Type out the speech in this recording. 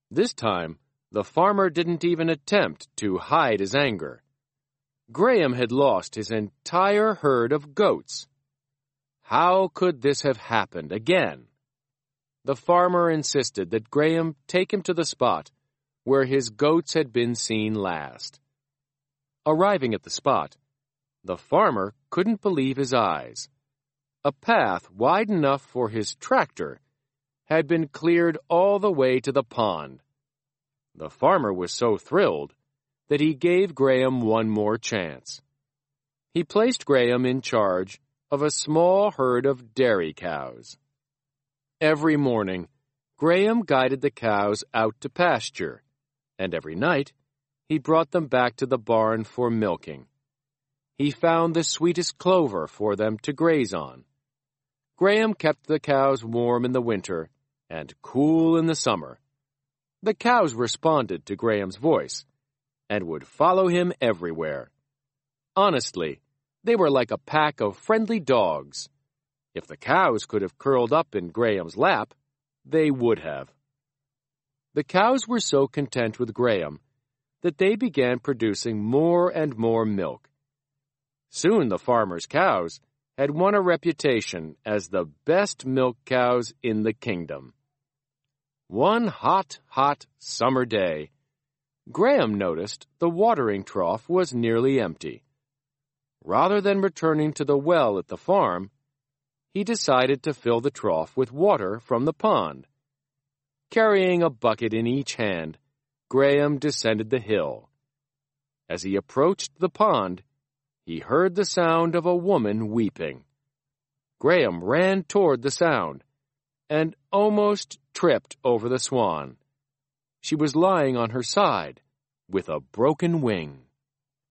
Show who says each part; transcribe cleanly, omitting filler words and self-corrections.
Speaker 1: This time, the farmer didn't even attempt to hide his anger. Graham had lost his entire herd of goats. How could this have happened again? The farmer insisted that Graham take him to the spot where his goats had been seen last. Arriving at the spot, the farmer couldn't believe his eyes. A path wide enough for his tractor had been cleared all the way to the pond. The farmer was so thrilled that he gave Graham one more chance. He placed Graham in charge of a small herd of dairy cows. Every morning, Graham guided the cows out to pasture, and every night he brought them back to the barn for milking. He found the sweetest clover for them to graze on. Graham kept the cows warm in the winter and cool in the summer. The cows responded to Graham's voice and would follow him everywhere. Honestly, they were like a pack of friendly dogs. If the cows could have curled up in Graham's lap, they would have. The cows were so content with Graham that they began producing more and more milk. Soon the farmer's cows had won a reputation as the best milk cows in the kingdom. One hot summer day, Graham noticed the watering trough was nearly empty. Rather than returning to the well at the farm, he decided to fill the trough with water from the pond. Carrying a bucket in each hand, Graham descended the hill. As he approached the pond, he heard the sound of a woman weeping. Graham ran toward the sound and almost tripped over the swan. She was lying on her side with a broken wing.